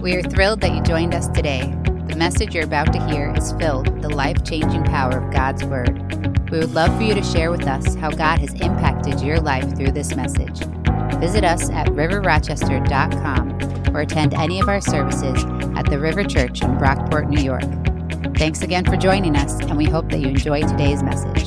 We are thrilled that you joined us today. The message you're about to hear is filled with the life-changing power of God's Word. We would love for you to share with us how God has impacted your life through this message. Visit us at riverrochester.com or attend any of our services at the River Church in Brockport, New York. Thanks again for joining us, and we hope that you enjoy today's message.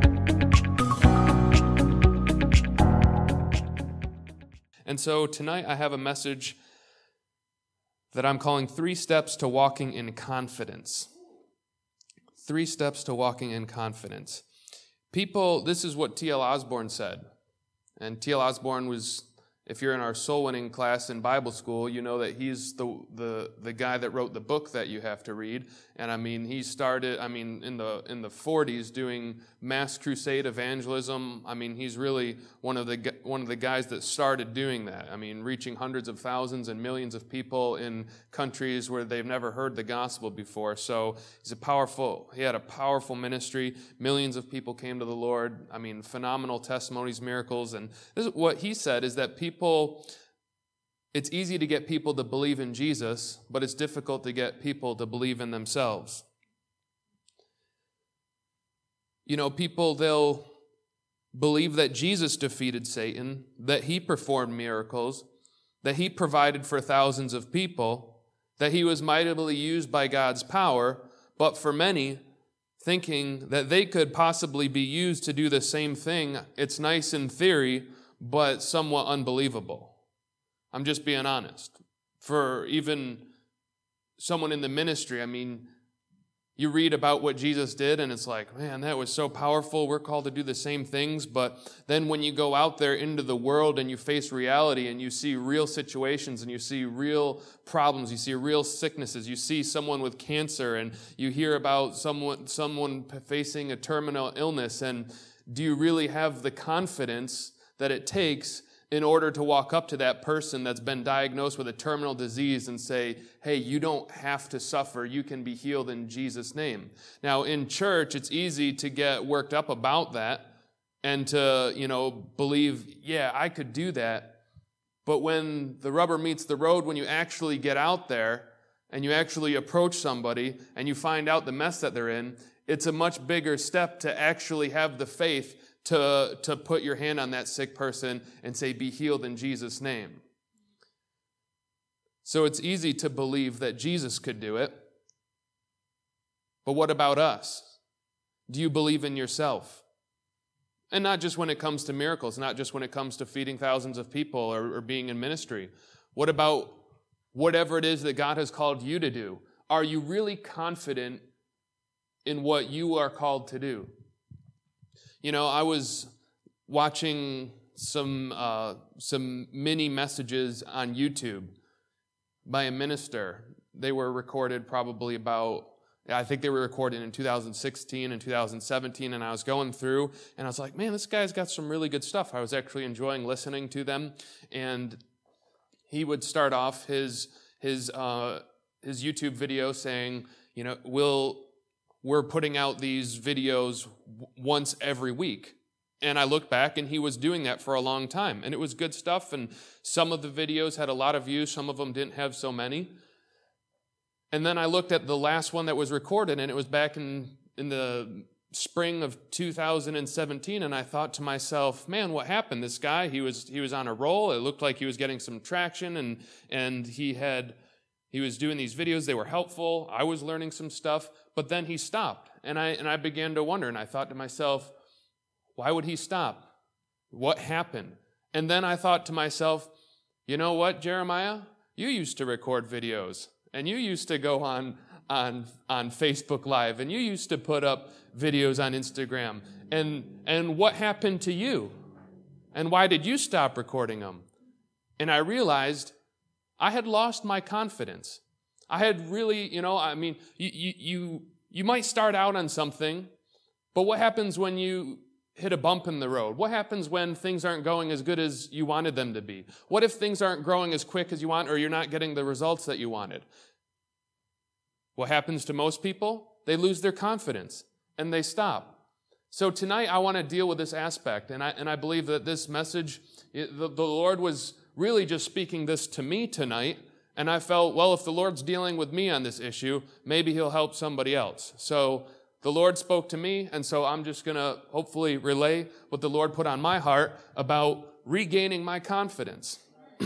And so tonight I have a message that I'm calling 3 Steps to Walking in Confidence. 3 Steps to Walking in Confidence. This is what T.L. Osborne said. And T.L. Osborne was, if you're in our soul winning class in Bible school, you know that he's the guy that wrote the book that you have to read. And he started, in the 40s doing mass crusade evangelism. He's really one of the guys that started doing that. Reaching hundreds of thousands and millions of people in countries where they've never heard the gospel before. So he had a powerful ministry. Millions of people came to the Lord. Phenomenal testimonies, miracles. And this is what he said is that it's easy to get people to believe in Jesus, but it's difficult to get people to believe in themselves. People, they'll believe that Jesus defeated Satan, that he performed miracles, that he provided for thousands of people, that he was mightily used by God's power, but for many, thinking that they could possibly be used to do the same thing, it's nice in theory, but somewhat unbelievable. I'm just being honest. For even someone in the ministry, you read about what Jesus did and it's like, man, that was so powerful. We're called to do the same things. But then when you go out there into the world and you face reality and you see real situations and you see real problems, you see real sicknesses, you see someone with cancer and you hear about someone facing a terminal illness, and do you really have the confidence that it takes in order to walk up to that person that's been diagnosed with a terminal disease and say, hey, you don't have to suffer, you can be healed in Jesus' name. Now, in church, it's easy to get worked up about that and to, believe, yeah, I could do that. But when the rubber meets the road, when you actually get out there and you actually approach somebody and you find out the mess that they're in, it's a much bigger step to actually have the faith to put your hand on that sick person and say, be healed in Jesus' name. So it's easy to believe that Jesus could do it. But what about us? Do you believe in yourself? And not just when it comes to miracles, not just when it comes to feeding thousands of people or being in ministry. What about whatever it is that God has called you to do? Are you really confident in what you are called to do? I was watching some mini messages on YouTube by a minister. They were recorded I think they were recorded in 2016 and 2017, and I was going through, and I was like, man, this guy's got some really good stuff. I was actually enjoying listening to them, and he would start off his YouTube video saying, we're putting out these videos once every week. And I looked back and he was doing that for a long time. And it was good stuff. And some of the videos had a lot of views. Some of them didn't have so many. And then I looked at the last one that was recorded, and it was back in the spring of 2017. And I thought to myself, man, what happened? This guy, he was on a roll. It looked like he was getting some traction, and he was doing these videos. They were helpful. I was learning some stuff. But then he stopped, and I began to wonder, and I thought to myself, why would he stop? What happened? And then I thought to myself, you know what, Jeremiah? You used to record videos, and you used to go on Facebook Live, and you used to put up videos on Instagram. And what happened to you? And why did you stop recording them? And I realized I had lost my confidence. I had really, you might start out on something, but what happens when you hit a bump in the road? What happens when things aren't going as good as you wanted them to be? What if things aren't growing as quick as you want, or you're not getting the results that you wanted? What happens to most people? They lose their confidence and they stop. So tonight I want to deal with this aspect, and I believe that this message, the Lord was really just speaking this to me tonight, And I felt, well, if the Lord's dealing with me on this issue, maybe he'll help somebody else. So the Lord spoke to me, and so I'm just going to hopefully relay what the Lord put on my heart about regaining my confidence.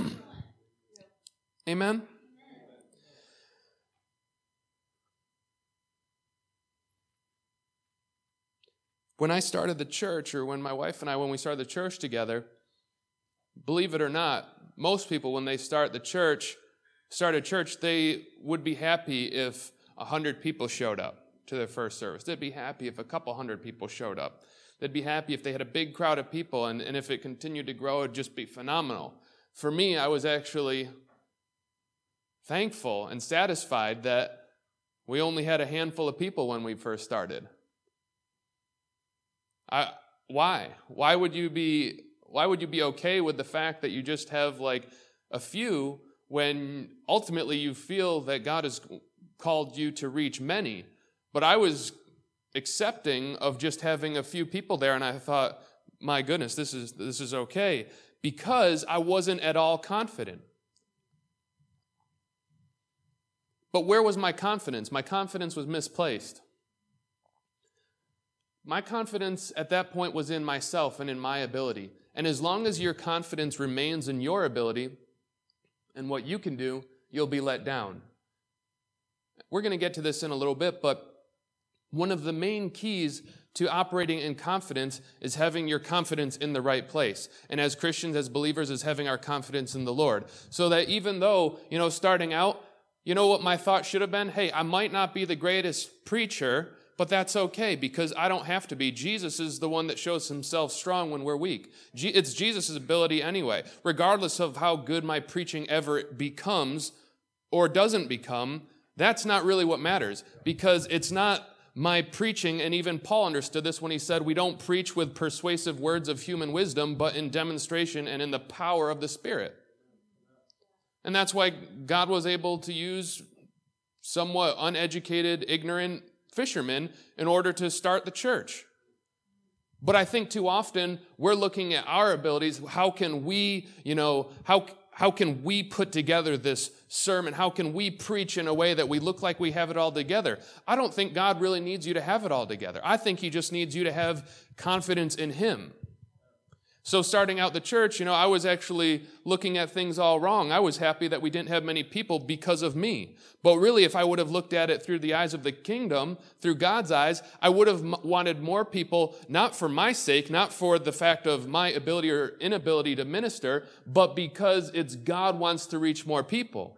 Amen? When I started the church, or when my wife and I, when we started the church together, believe it or not, most people, when they start a church, they would be happy if 100 people showed up to their first service. They'd be happy if a couple hundred people showed up. They'd be happy if they had a big crowd of people, and if it continued to grow, it'd just be phenomenal. For me, I was actually thankful and satisfied that we only had a handful of people when we first started. Why? Why would you be okay with the fact that you just have like a few when ultimately you feel that God has called you to reach many? But I was accepting of just having a few people there, and I thought, my goodness, this is okay, because I wasn't at all confident. But where was my confidence? My confidence was misplaced. My confidence at that point was in myself and in my ability. And as long as your confidence remains in your ability and what you can do, you'll be let down. We're going to get to this in a little bit, but one of the main keys to operating in confidence is having your confidence in the right place. And as Christians, as believers, is having our confidence in the Lord. So that even though, starting out, what my thought should have been? Hey, I might not be the greatest preacher, but that's okay because I don't have to be. Jesus is the one that shows himself strong when we're weak. It's Jesus' ability anyway. Regardless of how good my preaching ever becomes or doesn't become, that's not really what matters, because it's not my preaching, and even Paul understood this when he said, we don't preach with persuasive words of human wisdom, but in demonstration and in the power of the Spirit. And that's why God was able to use somewhat uneducated, ignorant fishermen in order to start the church. But I think too often we're looking at our abilities. How can we, how can we put together this sermon? How can we preach in a way that we look like we have it all together? I don't think God really needs you to have it all together. I think he just needs you to have confidence in him. So starting out the church, I was actually looking at things all wrong. I was happy that we didn't have many people because of me. But really, if I would have looked at it through the eyes of the kingdom, through God's eyes, I would have wanted more people, not for my sake, not for the fact of my ability or inability to minister, but because it's God wants to reach more people.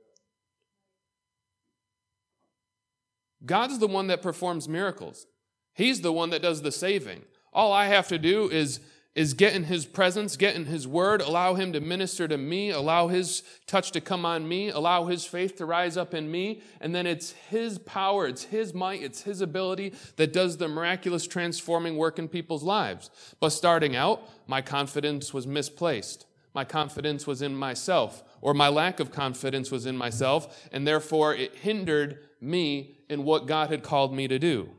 God's the one that performs miracles. He's the one that does the saving. All I have to do is get in his presence, get in his word, allow him to minister to me, allow his touch to come on me, allow his faith to rise up in me, and then it's his power, it's his might, it's his ability that does the miraculous transforming work in people's lives. But starting out, my confidence was misplaced. My confidence was in myself, or my lack of confidence was in myself, and therefore it hindered me in what God had called me to do.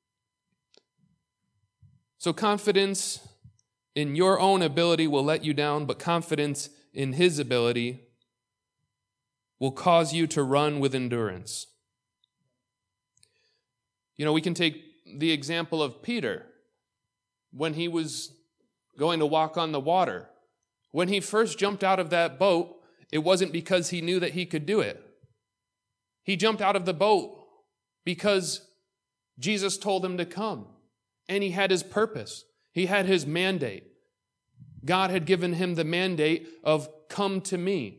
So confidence in your own ability will let you down, but confidence in his ability will cause you to run with endurance. We can take the example of Peter when he was going to walk on the water. When he first jumped out of that boat, it wasn't because he knew that he could do it. He jumped out of the boat because Jesus told him to come, and he had his purpose. He had his mandate. God had given him the mandate of come to me.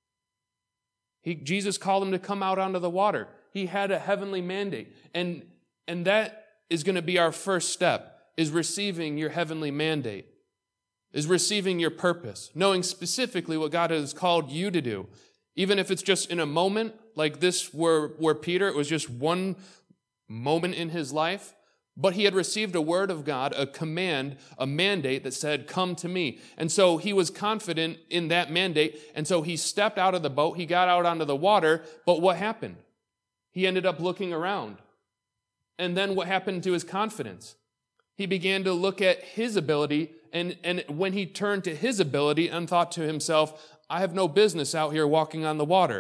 Jesus called him to come out onto the water. He had a heavenly mandate. And that is going to be our first step, is receiving your heavenly mandate, is receiving your purpose, knowing specifically what God has called you to do. Even if it's just in a moment like this where Peter, it was just one moment in his life, but he had received a word of God, a command, a mandate that said, come to me. And so he was confident in that mandate. And so he stepped out of the boat. He got out onto the water. But what happened? He ended up looking around. And then what happened to his confidence? He began to look at his ability. And when he turned to his ability and thought to himself, I have no business out here walking on the water.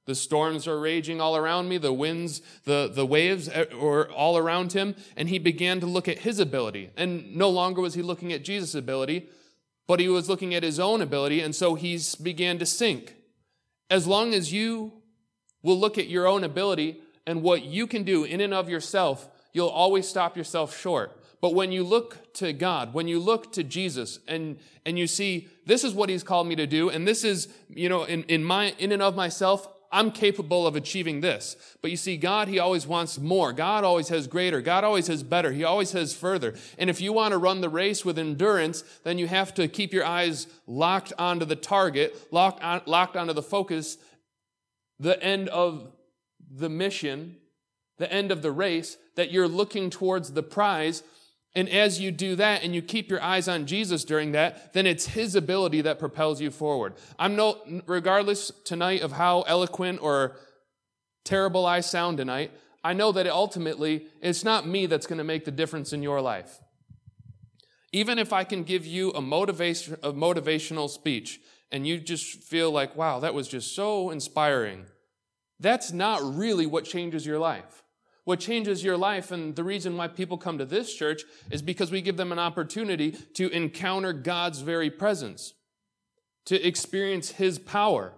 The storms are raging all around me, the winds, the waves were all around him, and he began to look at his ability. And no longer was he looking at Jesus' ability, but he was looking at his own ability, and so he began to sink. As long as you will look at your own ability and what you can do in and of yourself, you'll always stop yourself short. But when you look to God, when you look to Jesus, and you see, this is what he's called me to do, and this is, in and of myself, I'm capable of achieving this. But you see, God, he always wants more. God always has greater. God always has better. He always has further. And if you want to run the race with endurance, then you have to keep your eyes locked onto the target, locked onto the focus, the end of the mission, the end of the race, that you're looking towards the prize. And as you do that and you keep your eyes on Jesus during that, then it's his ability that propels you forward. Regardless tonight of how eloquent or terrible I sound tonight, I know that ultimately it's not me that's going to make the difference in your life. Even if I can give you a motivational speech and you just feel like, wow, that was just so inspiring, that's not really what changes your life. What changes your life, and the reason why people come to this church, is because we give them an opportunity to encounter God's very presence, to experience his power.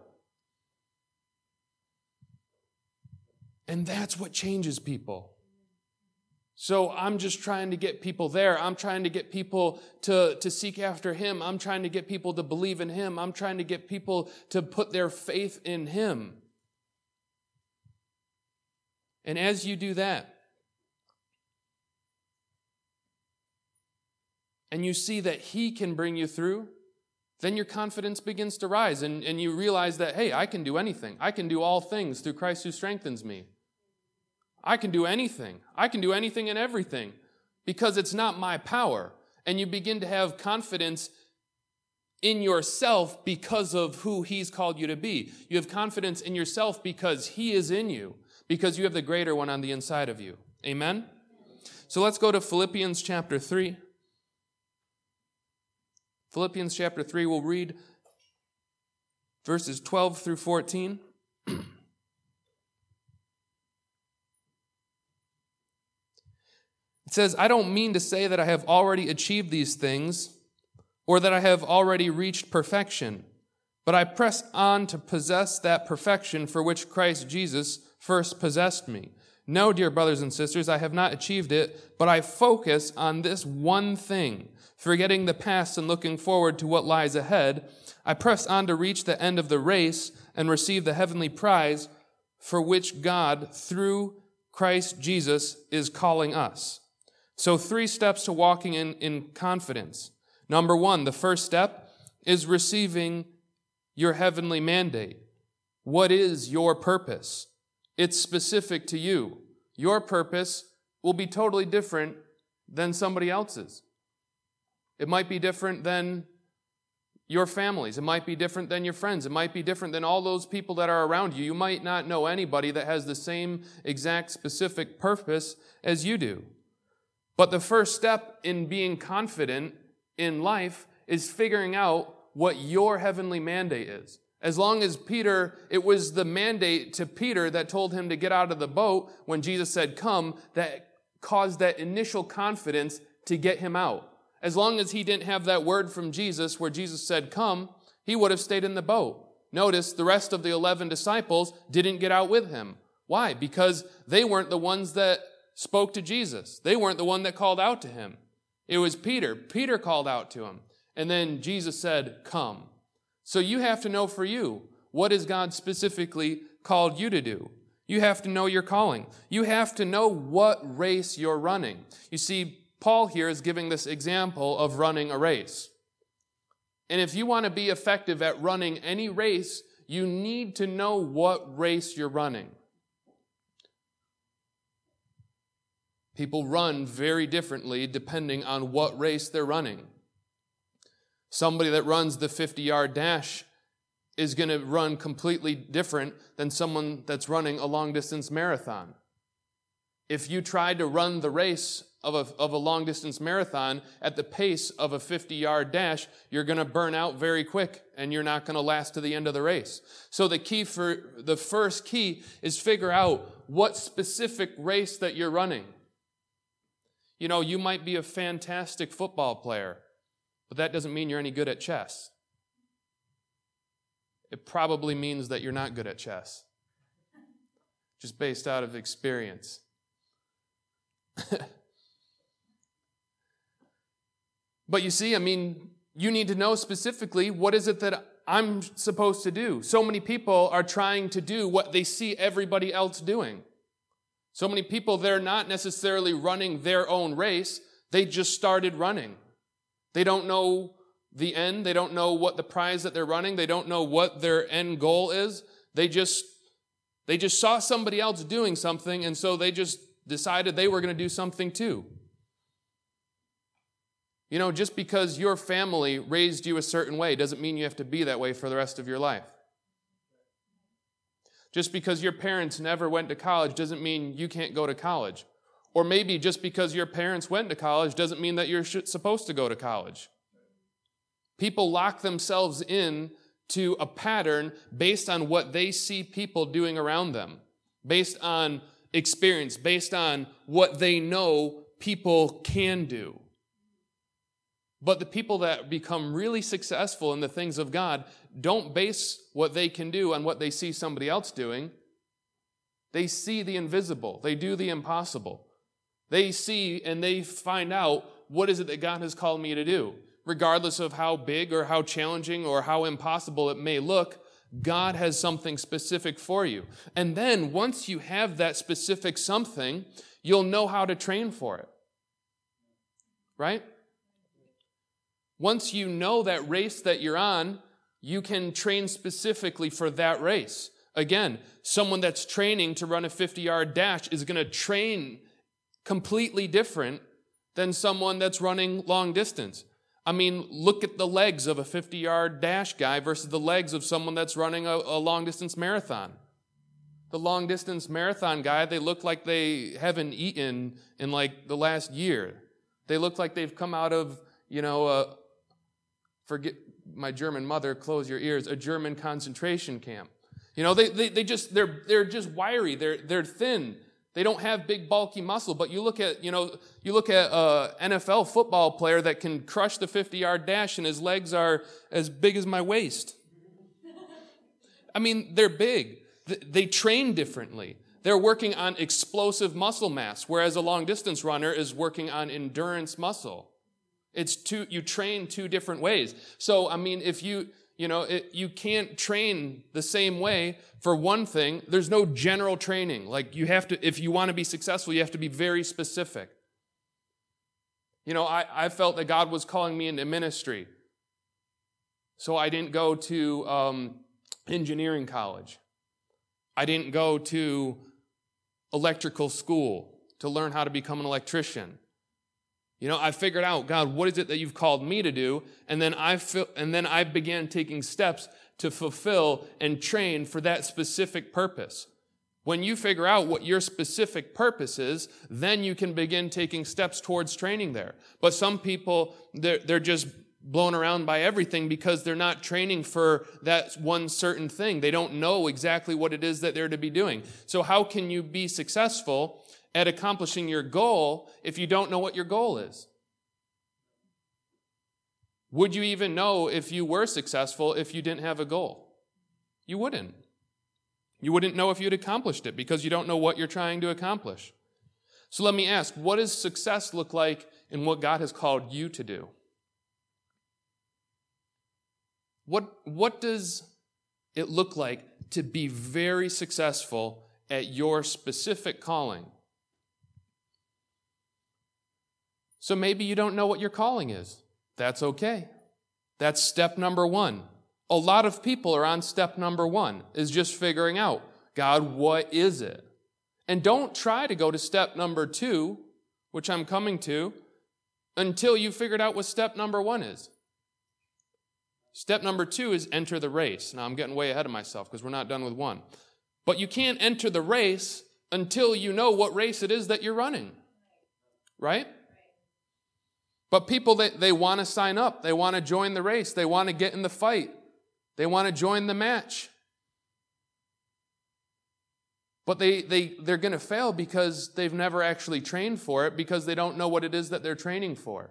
And that's what changes people. So I'm just trying to get people there. I'm trying to get people to seek after him. I'm trying to get people to believe in him. I'm trying to get people to put their faith in him. And as you do that, and you see that he can bring you through, then your confidence begins to rise, and you realize that, hey, I can do anything. I can do all things through Christ who strengthens me. I can do anything. I can do anything and everything, because it's not my power. And you begin to have confidence in yourself because of who he's called you to be. You have confidence in yourself because he is in you, because you have the greater one on the inside of you. Amen? So let's go to Philippians chapter 3. Philippians chapter 3, we'll read verses 12 through 14. It says, I don't mean to say that I have already achieved these things or that I have already reached perfection, but I press on to possess that perfection for which Christ Jesus first possessed me. No, dear brothers and sisters, I have not achieved it, but I focus on this one thing, forgetting the past and looking forward to what lies ahead. I press on to reach the end of the race and receive the heavenly prize for which God, through Christ Jesus, is calling us. So 3 steps to walking in confidence. Number 1, the first step is receiving your heavenly mandate. What is your purpose? It's specific to you. Your purpose will be totally different than somebody else's. It might be different than your families. It might be different than your friends. It might be different than all those people that are around you. You might not know anybody that has the same exact specific purpose as you do. But the first step in being confident in life is figuring out what your heavenly mandate is. As long as Peter, it was the mandate to Peter that told him to get out of the boat when Jesus said, come, that caused that initial confidence to get him out. As long as he didn't have that word from Jesus where Jesus said, come, he would have stayed in the boat. Notice the rest of the 11 disciples didn't get out with him. Why? Because they weren't the ones that spoke to Jesus. They weren't the one that called out to him. It was Peter. Peter called out to him. And then Jesus said, come. So you have to know for you, what has God specifically called you to do? You have to know your calling. You have to know what race you're running. You see, Paul here is giving this example of running a race. And if you want to be effective at running any race, you need to know what race you're running. People run very differently depending on what race they're running. Somebody that runs the 50-yard dash is going to run completely different than someone that's running a long-distance marathon. If you tried to run the race of a long-distance marathon at the pace of a 50-yard dash, you're going to burn out very quick, and you're not going to last to the end of the race. So the first key is figure out what specific race that you're running. You know, you might be a fantastic football player, but that doesn't mean you're any good at chess. It probably means that you're not good at chess, just based out of experience. But you see, I mean, you need to know specifically what is it that I'm supposed to do. So many people are trying to do what they see everybody else doing. So many people, they're not necessarily running their own race. They just started running. They don't know the end. They don't know what the prize that they're running. They don't know what their end goal is. They just saw somebody else doing something, and so they just decided they were going to do something too. You know, just because your family raised you a certain way doesn't mean you have to be that way for the rest of your life. Just because your parents never went to college doesn't mean you can't go to college. Or maybe just because your parents went to college doesn't mean that you're supposed to go to college. People lock themselves in to a pattern based on what they see people doing around them, based on experience, based on what they know people can do. But the people that become really successful in the things of God don't base what they can do on what they see somebody else doing. They see the invisible. They do the impossible. They see and they find out, what is it that God has called me to do? Regardless of how big or how challenging or how impossible it may look, God has something specific for you. And then once you have that specific something, you'll know how to train for it. Right? Once you know that race that you're on, you can train specifically for that race. Again, someone that's training to run a 50-yard dash is going to train completely different than someone that's running long distance. I mean, look at the legs of a 50-yard dash guy versus the legs of someone that's running a long-distance marathon. The long-distance marathon guy, they look like they haven't eaten in like the last year. They look like they've come out of, forget my German mother, close your ears, a German concentration camp. You know, they're just wiry. They're thin. They don't have big bulky muscle. But you look at an NFL football player that can crush the 50-yard dash and his legs are as big as my waist. I mean, they're big. They train differently. They're working on explosive muscle mass, whereas a long-distance runner is working on endurance muscle. You train two different ways. So, I mean, if you can't train the same way for one thing. There's no general training. Like if you want to be successful, you have to be very specific. You know, I felt that God was calling me into ministry. So I didn't go to engineering college. I didn't go to electrical school to learn how to become an electrician. You know, I figured out, God, what is it that you've called me to do? And then I began taking steps to fulfill and train for that specific purpose. When you figure out what your specific purpose is, then you can begin taking steps towards training there. But some people, they're just blown around by everything because they're not training for that one certain thing. They don't know exactly what it is that they're to be doing. So how can you be successful at accomplishing your goal if you don't know what your goal is? Would you even know if you were successful if you didn't have a goal? You wouldn't. You wouldn't know if you'd accomplished it because you don't know what you're trying to accomplish. So let me ask, what does success look like in what God has called you to do? What does it look like to be very successful at your specific calling? So maybe you don't know what your calling is. That's okay. That's step number one. A lot of people are on step number one, is just figuring out, God, what is it? And don't try to go to step number two, which I'm coming to, until you figured out what step number one is. Step number two is enter the race. Now, I'm getting way ahead of myself because we're not done with one. But you can't enter the race until you know what race it is that you're running. Right? But people, they want to sign up. They want to join the race. They want to get in the fight. They want to join the match. But they're going to fail because they've never actually trained for it, because they don't know what it is that they're training for.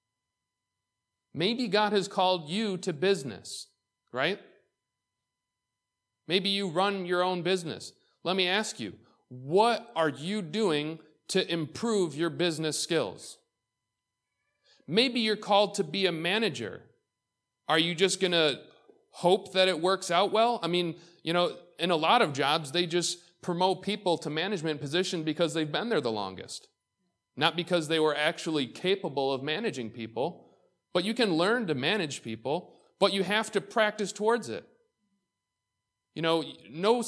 Maybe God has called you to business, right? Maybe you run your own business. Let me ask you, what are you doing to improve your business skills? Maybe you're called to be a manager. Are you just going to hope that it works out well? I mean, in a lot of jobs, they just promote people to management position because they've been there the longest. Not because they were actually capable of managing people. But you can learn to manage people, but you have to practice towards it. No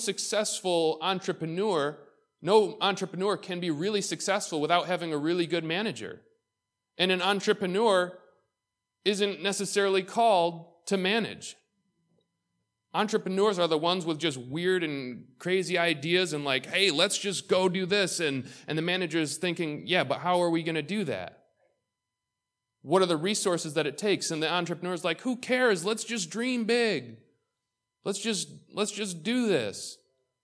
entrepreneur can be really successful without having a really good manager. And an entrepreneur isn't necessarily called to manage. Entrepreneurs are the ones with just weird and crazy ideas and like, hey, let's just go do this. And the manager's thinking, yeah, but how are we going to do that? What are the resources that it takes? And the entrepreneur's like, who cares? Let's just dream big. Let's just do this.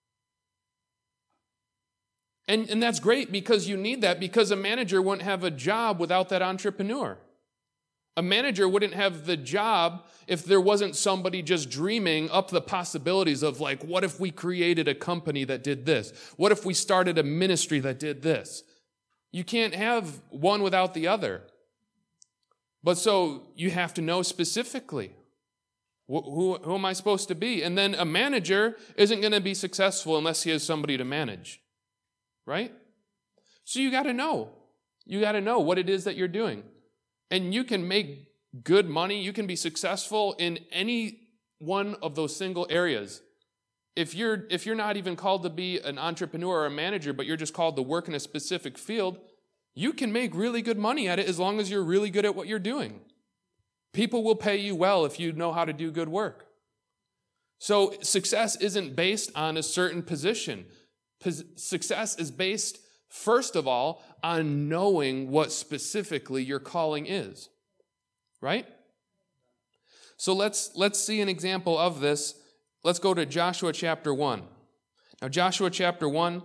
And that's great, because you need that, because a manager wouldn't have a job without that entrepreneur. A manager wouldn't have the job if there wasn't somebody just dreaming up the possibilities of like, what if we created a company that did this? What if we started a ministry that did this? You can't have one without the other. But so you have to know specifically, who am I supposed to be? And then a manager isn't going to be successful unless he has somebody to manage, right? So you got to know. You got to know what it is that you're doing. And you can make good money. You can be successful in any one of those single areas. If you're not even called to be an entrepreneur or a manager, but you're just called to work in a specific field, you can make really good money at it as long as you're really good at what you're doing. People will pay you well if you know how to do good work. So success isn't based on a certain position. Success is based, first of all, on knowing what specifically your calling is. Right? So let's see an example of this. Let's go to Joshua chapter 1. Now, Joshua chapter 1,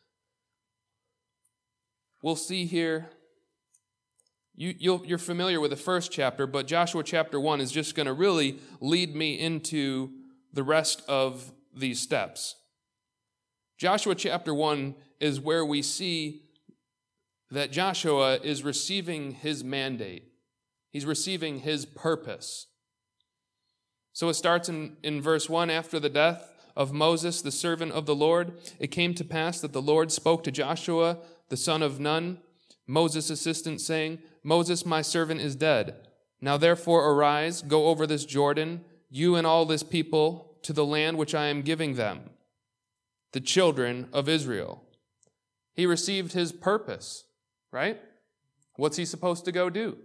we'll see here, you're familiar with the first chapter, but Joshua chapter 1 is just going to really lead me into the rest of these steps. Joshua chapter 1 is where we see that Joshua is receiving his mandate. He's receiving his purpose. So it starts in verse 1, after the death of Moses, the servant of the Lord, it came to pass that the Lord spoke to Joshua, the son of Nun, Moses' assistant, saying, Moses, my servant, is dead. Now therefore arise, go over this Jordan, you and all this people, to the land which I am giving them, the children of Israel. He received his purpose, right? What's he supposed to go do?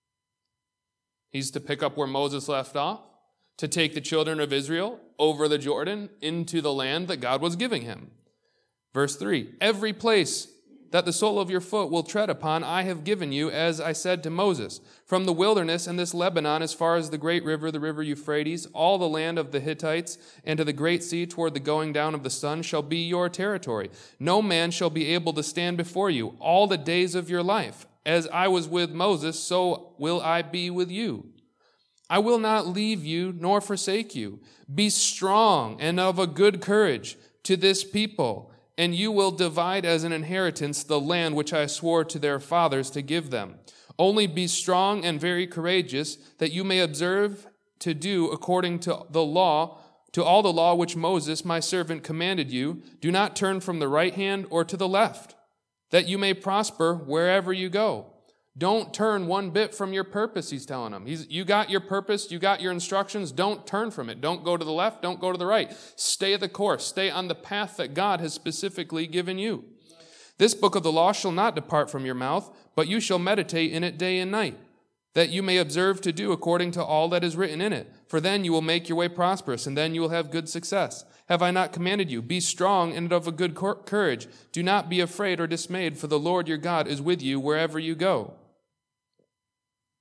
He's to pick up where Moses left off, to take the children of Israel over the Jordan into the land that God was giving him. Verse 3, every place that the sole of your foot will tread upon, I have given you, as I said to Moses, from the wilderness and this Lebanon as far as the great river, the river Euphrates, all the land of the Hittites, and to the great sea toward the going down of the sun shall be your territory. No man shall be able to stand before you all the days of your life. As I was with Moses, so will I be with you. I will not leave you nor forsake you. Be strong and of a good courage to this people, and you will divide as an inheritance the land which I swore to their fathers to give them. Only be strong and very courageous, that you may observe to do according to the law, to all the law which Moses my servant commanded you. Do not turn from the right hand or to the left, that you may prosper wherever you go. Don't turn one bit from your purpose, he's telling them. You got your purpose, you got your instructions, don't turn from it. Don't go to the left, don't go to the right. Stay the course, stay on the path that God has specifically given you. This book of the law shall not depart from your mouth, but you shall meditate in it day and night, that you may observe to do according to all that is written in it. For then you will make your way prosperous, and then you will have good success. Have I not commanded you? Be strong and of a good courage. Do not be afraid or dismayed, for the Lord your God is with you wherever you go.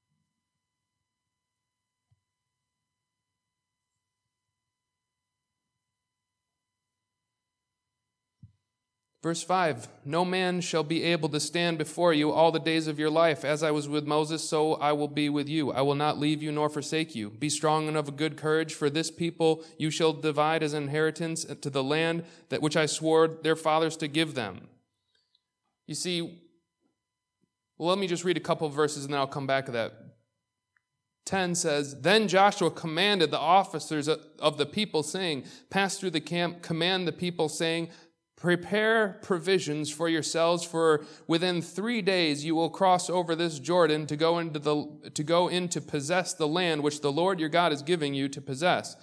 Verse 5, no man shall be able to stand before you all the days of your life. As I was with Moses, so I will be with you. I will not leave you nor forsake you. Be strong and of a good courage, for this people you shall divide as inheritance to the land that which I swore their fathers to give them. You see, well, let me just read a couple of verses and then I'll come back to that. 10 says, then Joshua commanded the officers of the people, saying, pass through the camp, command the people, saying, prepare provisions for yourselves, for within 3 days you will cross over this Jordan to go in to possess the land which the Lord your God is giving you to possess.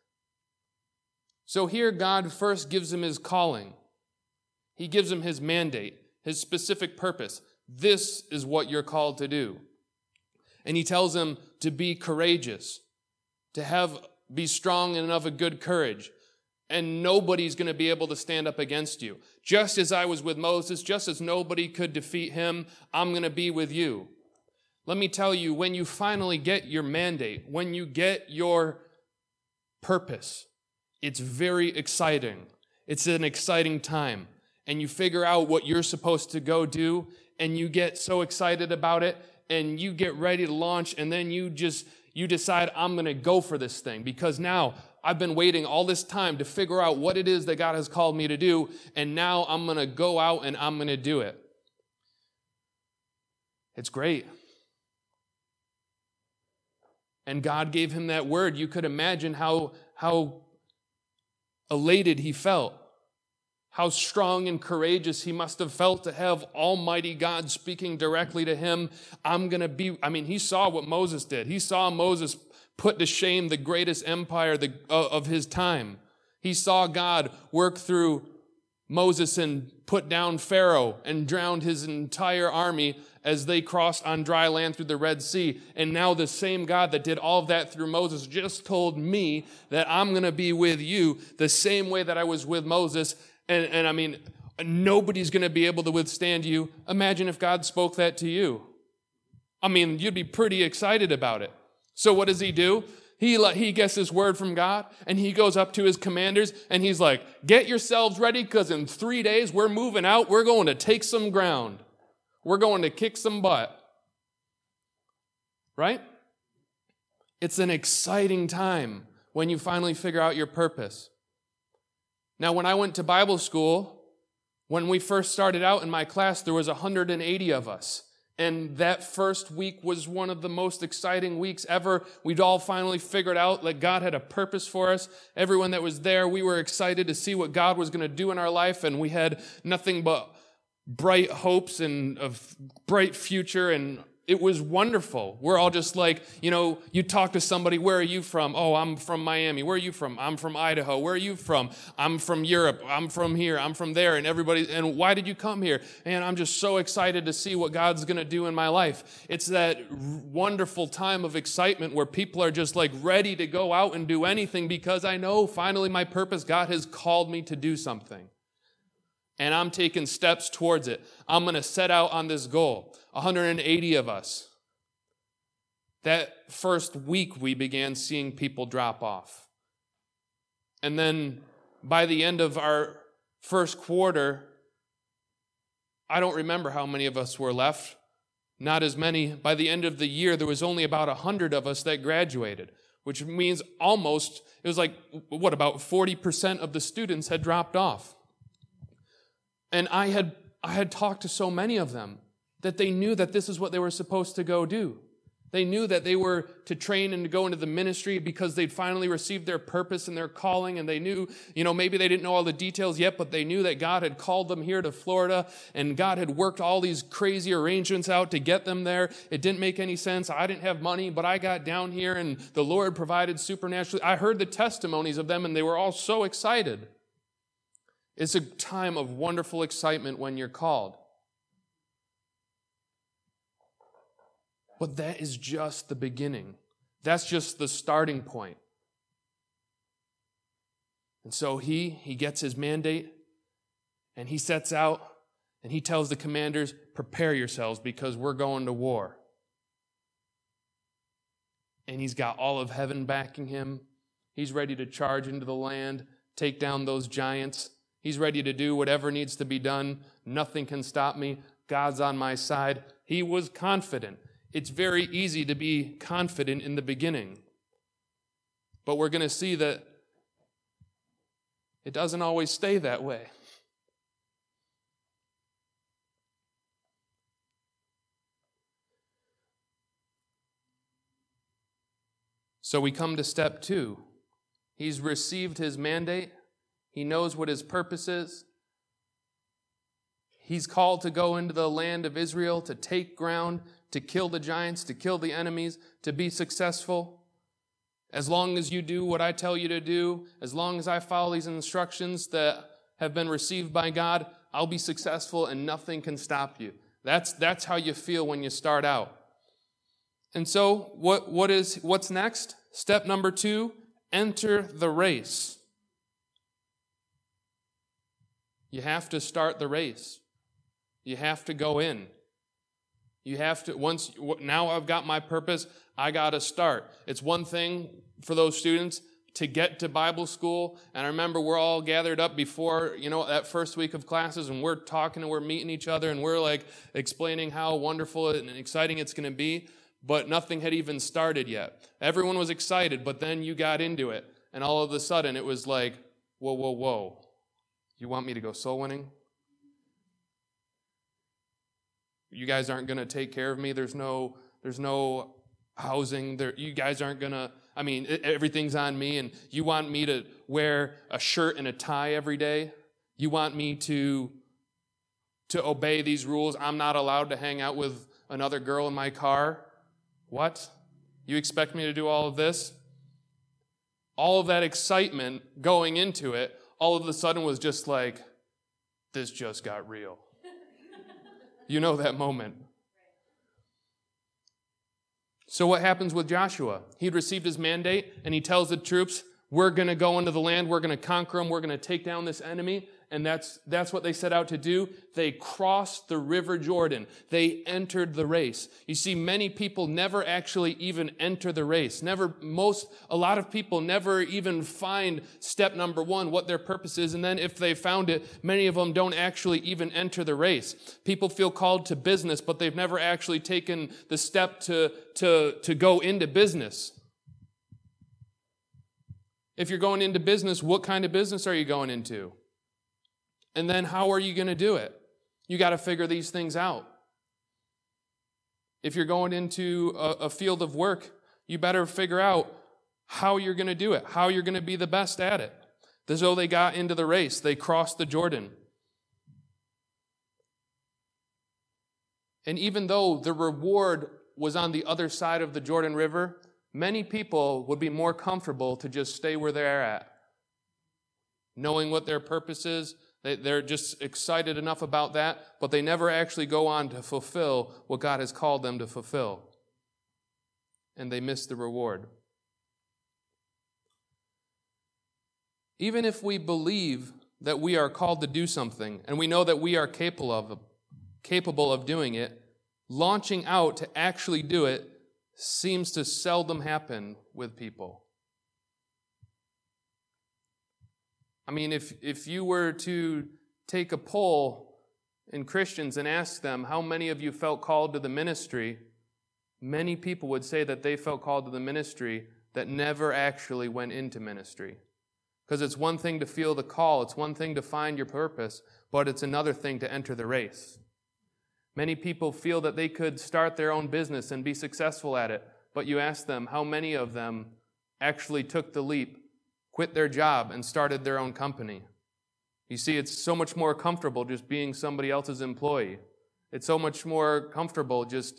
So here God first gives him his calling. He gives him his mandate, his specific purpose. This is what you're called to do. And he tells him to be courageous, to be strong and of a good courage. And nobody's going to be able to stand up against you. Just as I was with Moses, just as nobody could defeat him, I'm going to be with you. Let me tell you, when you finally get your mandate, when you get your purpose, it's very exciting. It's an exciting time. And you figure out what you're supposed to go do, and you get so excited about it, and you get ready to launch, and then you decide, I'm going to go for this thing, because now I've been waiting all this time to figure out what it is that God has called me to do, and now I'm going to go out and I'm going to do it. It's great. And God gave him that word. You could imagine how elated he felt, how strong and courageous he must have felt to have Almighty God speaking directly to him. He saw what Moses did. He saw Moses put to shame the greatest empire of his time. He saw God work through Moses and put down Pharaoh and drowned his entire army as they crossed on dry land through the Red Sea. And now the same God that did all of that through Moses just told me that I'm going to be with you the same way that I was with Moses. And nobody's going to be able to withstand you. Imagine if God spoke that to you. You'd be pretty excited about it. So what does he do? He gets this word from God, and he goes up to his commanders, and he's like, get yourselves ready, because in 3 days we're moving out. We're going to take some ground. We're going to kick some butt. Right? It's an exciting time when you finally figure out your purpose. Now, when I went to Bible school, when we first started out in my class, there was 180 of us. And that first week was one of the most exciting weeks ever. We'd all finally figured out that God had a purpose for us. Everyone that was there, we were excited to see what God was going to do in our life, and we had nothing but bright hopes and a bright future, and it was wonderful. We're all just like, you talk to somebody, where are you from? Oh, I'm from Miami. Where are you from? I'm from Idaho. Where are you from? I'm from Europe. I'm from here. I'm from there. And why did you come here? And I'm just so excited to see what God's going to do in my life. It's that wonderful time of excitement where people are just like ready to go out and do anything, because I know finally my purpose, God has called me to do something. And I'm taking steps towards it. I'm going to set out on this goal. 180 of us. That first week, we began seeing people drop off. And then by the end of our first quarter, I don't remember how many of us were left. Not as many. By the end of the year, there was only about 100 of us that graduated, which means about 40% of the students had dropped off. And I had talked to so many of them that they knew that this is what they were supposed to go do. They knew that they were to train and to go into the ministry because they'd finally received their purpose and their calling, and they knew, maybe they didn't know all the details yet, but they knew that God had called them here to Florida, and God had worked all these crazy arrangements out to get them there. It didn't make any sense. I didn't have money, but I got down here, and the Lord provided supernaturally. I heard the testimonies of them, and they were all so excited. It's a time of wonderful excitement when you're called. But that is just the beginning. That's just the starting point. And so he gets his mandate, and he sets out, and he tells the commanders, prepare yourselves because we're going to war. And he's got all of heaven backing him. He's ready to charge into the land, take down those giants. He's ready to do whatever needs to be done. Nothing can stop me. God's on my side. He was confident. It's very easy to be confident in the beginning. But we're going to see that it doesn't always stay that way. So we come to step 2. He's received his mandate. He knows what his purpose is. He's called to go into the land of Israel, to take ground, to kill the giants, to kill the enemies, to be successful. As long as you do what I tell you to do, as long as I follow these instructions that have been received by God, I'll be successful and nothing can stop you. That's how you feel when you start out. And so what's next? Step number 2, enter the race. You have to start the race. You have to go in. You have to, now I've got my purpose, I got to start. It's one thing for those students to get to Bible school, and I remember we're all gathered up before, that first week of classes, and we're talking and we're meeting each other, and we're like explaining how wonderful and exciting it's going to be, but nothing had even started yet. Everyone was excited, but then you got into it, and all of a sudden it was like, whoa. You want me to go soul winning? You guys aren't going to take care of me. There's no housing. You guys aren't going to, everything's on me. And you want me to wear a shirt and a tie every day? You want me to obey these rules? I'm not allowed to hang out with another girl in my car? What? You expect me to do all of this? All of that excitement going into it, all of a sudden was just like, this just got real. You know that moment. So what happens with Joshua? He'd received his mandate, and he tells the troops, we're going to go into the land, we're going to conquer them, we're going to take down this enemy, and that's what they set out to do. They crossed the river Jordan. They entered the race. You see, many people never actually even enter the race. A lot of people never even find step number 1, what their purpose is, and then if they found it, many of them don't actually even enter the race. People feel called to business, but they've never actually taken the step to go into business. If you're going into business, what kind of business are you going into? And then how are you going to do it? You got to figure these things out. If you're going into a field of work, you better figure out how you're going to do it, how you're going to be the best at it. So they got into the race. They crossed the Jordan. And even though the reward was on the other side of the Jordan River, many people would be more comfortable to just stay where they're at, knowing what their purpose is. They're just excited enough about that, but they never actually go on to fulfill what God has called them to fulfill. And they miss the reward. Even if we believe that we are called to do something, and we know that we are capable of doing it, launching out to actually do it seems to seldom happen with people. If you were to take a poll in Christians and ask them how many of you felt called to the ministry, many people would say that they felt called to the ministry that never actually went into ministry. Because it's one thing to feel the call, it's one thing to find your purpose, but it's another thing to enter the race. Many people feel that they could start their own business and be successful at it, but you ask them how many of them actually took the leap, quit their job, and started their own company. You see, it's so much more comfortable just being somebody else's employee. It's so much more comfortable just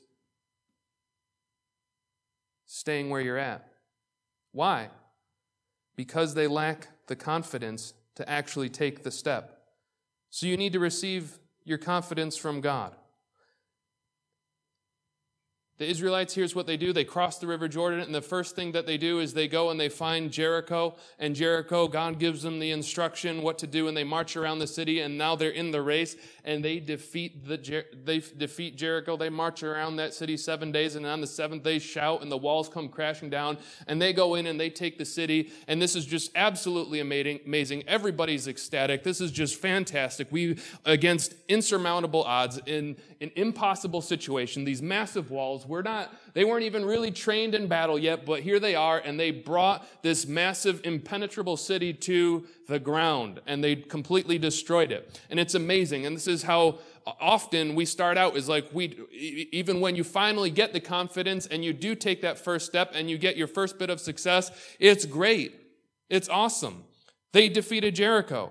staying where you're at. Why? Because they lack the confidence to actually take the step. So you need to receive your confidence from God. The Israelites, here's what they do. They cross the River Jordan, and the first thing that they do is they go and they find Jericho. And Jericho, God gives them the instruction what to do, and they march around the city, and now they're in the race, and they defeat Jericho. They march around that city 7 days, and on the seventh they shout, and the walls come crashing down, and they go in and they take the city, and this is just absolutely amazing. Everybody's ecstatic. This is just fantastic. We, against insurmountable odds, in an impossible situation, these massive walls, they weren't even really trained in battle yet, but here they are, and they brought this massive, impenetrable city to the ground, and they completely destroyed it. And it's amazing, and this is how often we start out, is like even when you finally get the confidence and you do take that first step and you get your first bit of success, it's great. It's awesome. They defeated Jericho.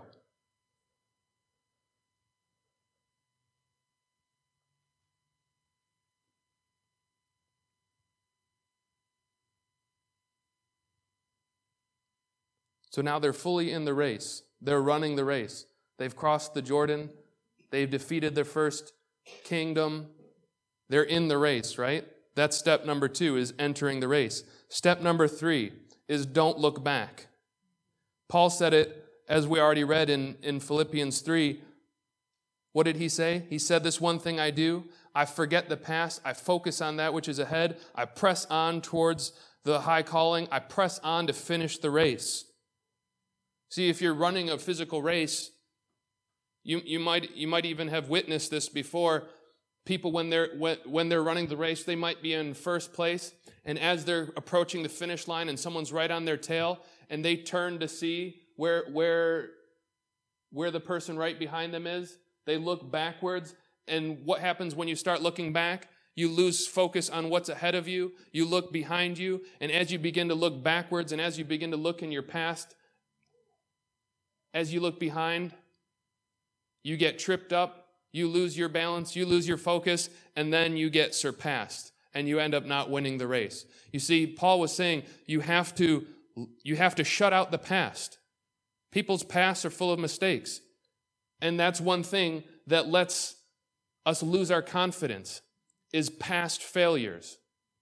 So now they're fully in the race. They're running the race. They've crossed the Jordan. They've defeated their first kingdom. They're in the race, right? That's step number 2, is entering the race. Step number 3 is don't look back. Paul said it, as we already read in Philippians 3. What did he say? He said, this one thing I do, I forget the past. I focus on that which is ahead. I press on towards the high calling. I press on to finish the race. See, if you're running a physical race, you might even have witnessed this before. People, when they're running the race, they might be in first place, and as they're approaching the finish line and someone's right on their tail, and they turn to see where the person right behind them is, they look backwards, and what happens when you start looking back? You lose focus on what's ahead of you. You look behind you, and as you begin to look backwards, and as you begin to look in your past, as you look behind, you get tripped up, you lose your balance, you lose your focus, and then you get surpassed, and you end up not winning the race. You see, Paul was saying you have to shut out the past. People's pasts are full of mistakes, and that's one thing that lets us lose our confidence, is past failures.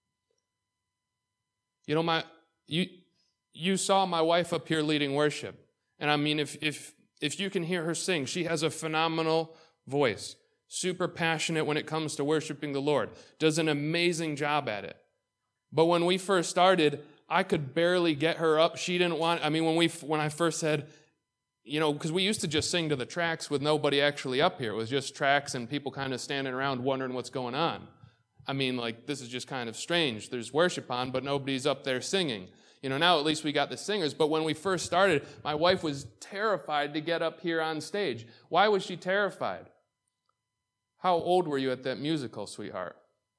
You know, you saw my wife up here leading worship. And I mean, if you can hear her sing, she has a phenomenal voice, super passionate when it comes to worshiping the Lord, does an amazing job at it. But when we first started, I could barely get her up. She didn't want, I mean, when I first said, you know, because we used to just sing to the tracks with nobody actually up here. It was just tracks and people kind of standing around wondering what's going on. I mean, like, this is just kind of strange. There's worship on, but nobody's up there singing. You know, now at least we got the singers, but when we first started, my wife was terrified to get up here on stage. Why was she terrified? How old were you at that musical, sweetheart?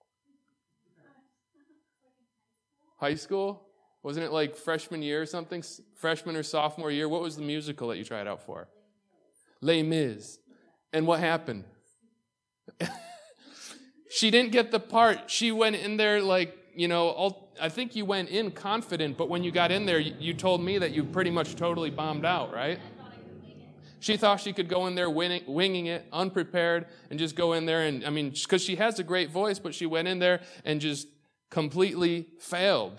High school? Wasn't it like freshman year or something? Freshman or sophomore year? What was the musical that you tried out for? Les Mis. And what happened? She didn't get the part. She went in there like, you know, I think you went in confident, but when you got in there, you told me that you pretty much totally bombed out, right? She thought she could go in there winging it, unprepared, and just go in there and, I mean, because she has a great voice, but she went in there and just completely failed.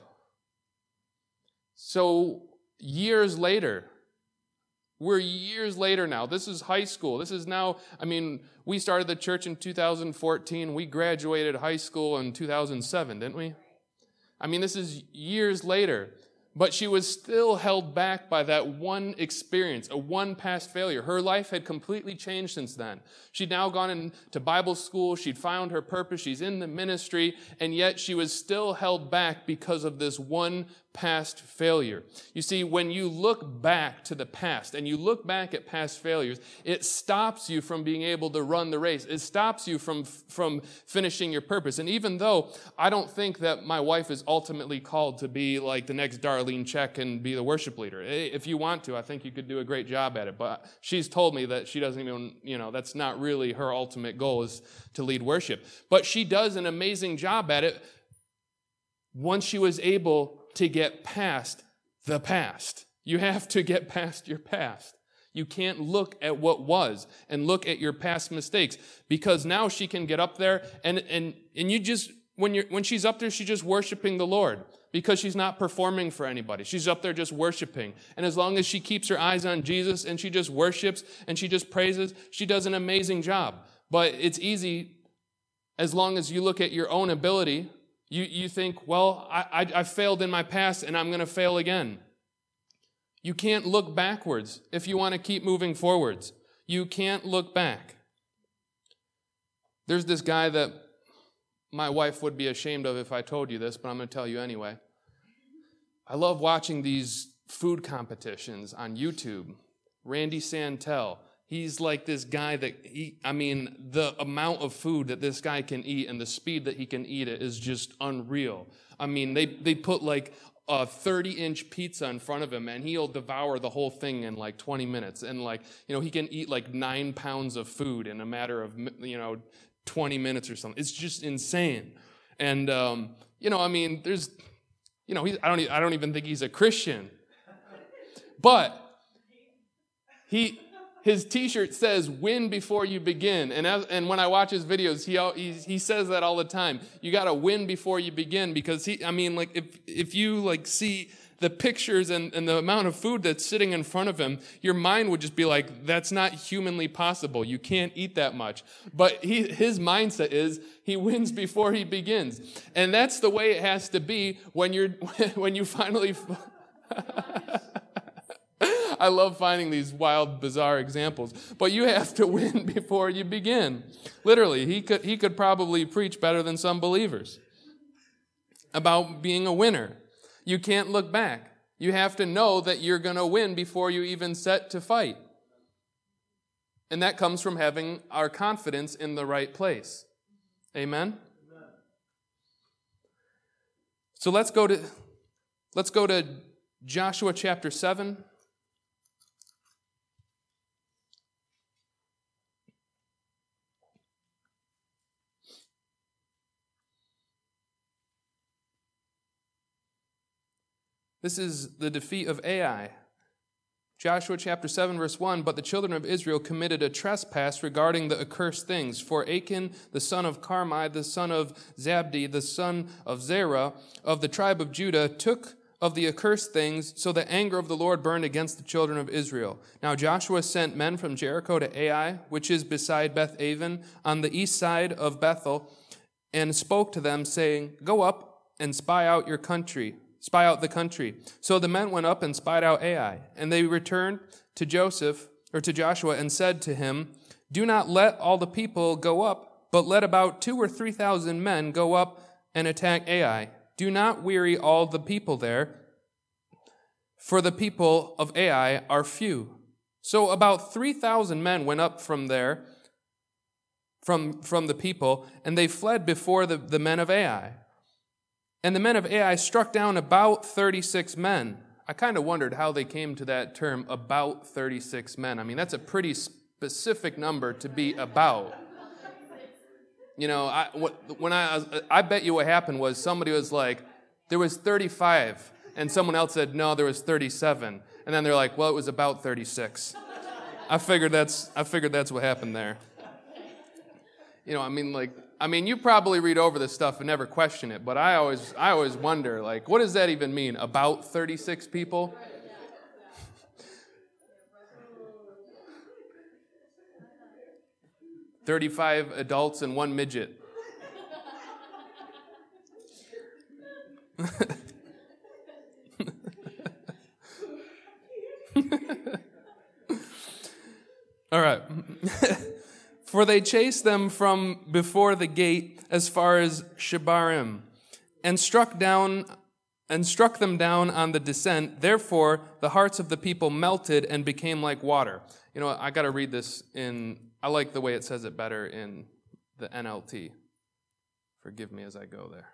So years later, we're years later now. This is high school. This is now, I mean, we started the church in 2014. We graduated high school in 2007, didn't we? I mean, this is years later. But she was still held back by that one experience, a one past failure. Her life had completely changed since then. She'd now gone into Bible school. She'd found her purpose. She's in the ministry. And yet she was still held back because of this one past failure. You see, when you look back to the past and you look back at past failures, it stops you from being able to run the race. It stops you from finishing your purpose. And even though I don't think that my wife is ultimately called to be like the next Darlene Check and be the worship leader. If you want to, I think you could do a great job at it. But she's told me that she doesn't even, that's not really her ultimate goal, is to lead worship. But she does an amazing job at it once she was able to get past the past. You have to get past your past. You can't look at what was and look at your past mistakes, because now she can get up there and you just, when she's up there, she's just worshiping the Lord because she's not performing for anybody. She's up there just worshiping. And as long as she keeps her eyes on Jesus and she just worships and she just praises, she does an amazing job. But it's easy as long as you look at your own ability. You think, well, I failed in my past and I'm going to fail again. You can't look backwards if you want to keep moving forwards. You can't look back. There's this guy that my wife would be ashamed of if I told you this, but I'm going to tell you anyway. I love watching these food competitions on YouTube. Randy Santel. He's like this guy that, the amount of food that this guy can eat and the speed that he can eat it is just unreal. I mean, they put like a 30-inch pizza in front of him, and he'll devour the whole thing in like 20 minutes. And he can eat like 9 pounds of food in a matter of, 20 minutes or something. It's just insane. And, there's, I don't even think he's a Christian. But his T-shirt says, "Win before you begin." And when I watch his videos, he says that all the time. You got to win before you begin, because if you see the pictures and the amount of food that's sitting in front of him, your mind would just be like, that's not humanly possible. You can't eat that much. But his mindset is he wins before he begins. And that's the way it has to be when you finally I love finding these wild, bizarre examples. But you have to win before you begin. Literally, he could probably preach better than some believers about being a winner. You can't look back. You have to know that you're going to win before you even set to fight. And that comes from having our confidence in the right place. Amen? Amen. So let's go to Joshua chapter 7. This is the defeat of Ai. Joshua chapter 7, verse 1, "But the children of Israel committed a trespass regarding the accursed things. For Achan, the son of Carmi, the son of Zabdi, the son of Zerah, of the tribe of Judah, took of the accursed things, so the anger of the Lord burned against the children of Israel. Now Joshua sent men from Jericho to Ai, which is beside Beth-aven, on the east side of Bethel, and spoke to them, saying, 'Go up and spy out the country.' So the men went up and spied out Ai, and they returned to Joshua and said to him, 'Do not let all the people go up, but let about 2,000 or 3,000 men go up and attack Ai. Do not weary all the people there, for the people of Ai are few.' So about 3,000 men went up from there, from the people, and they fled before the men of Ai. And the men of Ai struck down about 36 men." I kind of wondered how they came to that term, about 36 men. I mean, that's a pretty specific number to be about. I bet you what happened was somebody was like, there was 35, and someone else said, no, there was 37. And then they're like, well, it was about 36. I figured that's what happened there. You probably read over this stuff and never question it, but I always wonder, what does that even mean? About 36 people? "35 adults and 1 midget." All right. "For they chased them from before the gate as far as Shebarim, and struck them down on the descent. Therefore the hearts of the people melted and became like water." I got to read this I like the way it says it better in the NLT. Forgive me as I go there.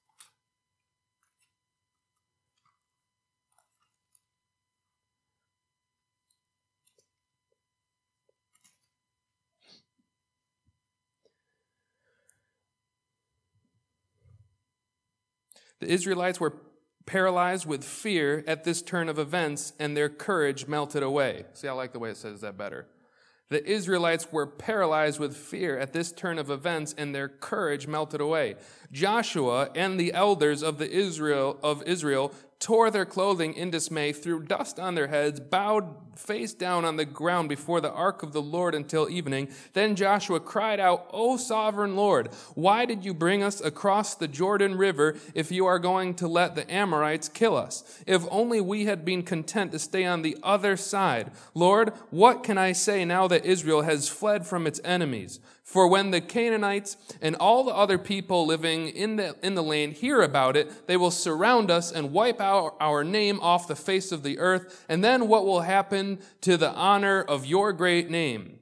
"The Israelites were paralyzed with fear at this turn of events, and their courage melted away." See, I like the way it says that better. The Israelites were paralyzed with fear at this turn of events, and their courage melted away. Joshua and the elders of Israel tore their clothing in dismay, threw dust on their heads, bowed face down on the ground before the ark of the Lord until evening. Then Joshua cried out, "O sovereign Lord, why did you bring us across the Jordan River if you are going to let the Amorites kill us? If only we had been content to stay on the other side. Lord, what can I say now that Israel has fled from its enemies? For when the Canaanites and all the other people living in the land hear about it, they will surround us and wipe out our name off the face of the earth. And then what will happen to the honor of your great name?"